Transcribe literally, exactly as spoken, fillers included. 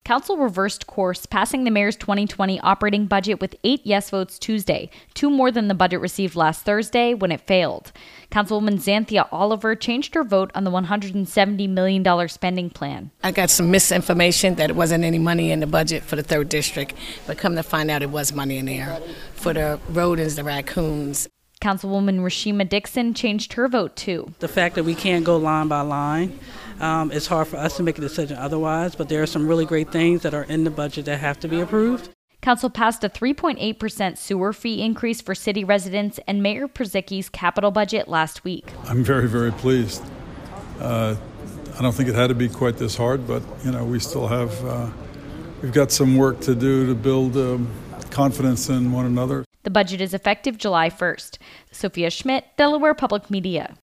Council reversed course, passing the mayor's twenty twenty operating budget with eight yes votes Tuesday, two more than the budget received last Thursday when it failed. Councilwoman Xanthia Oliver changed her vote on the one hundred seventy million dollars spending plan. I got some misinformation that it wasn't any money in the budget for the third district, but come to find out it was money in there for the rodents, the raccoons. Councilwoman Rashima Dixon changed her vote too. The fact that we can't go line by line, um, it's hard for us to make a decision otherwise, but there are some really great things that are in the budget that have to be approved. Council passed a three point eight percent sewer fee increase for city residents and Mayor Przicki's capital budget last week. I'm very, very pleased. Uh, I don't think it had to be quite this hard, but you know, we still have, uh, we've got some work to do to build um, confidence in one another. The budget is effective July first. Sophia Schmidt, Delaware Public Media.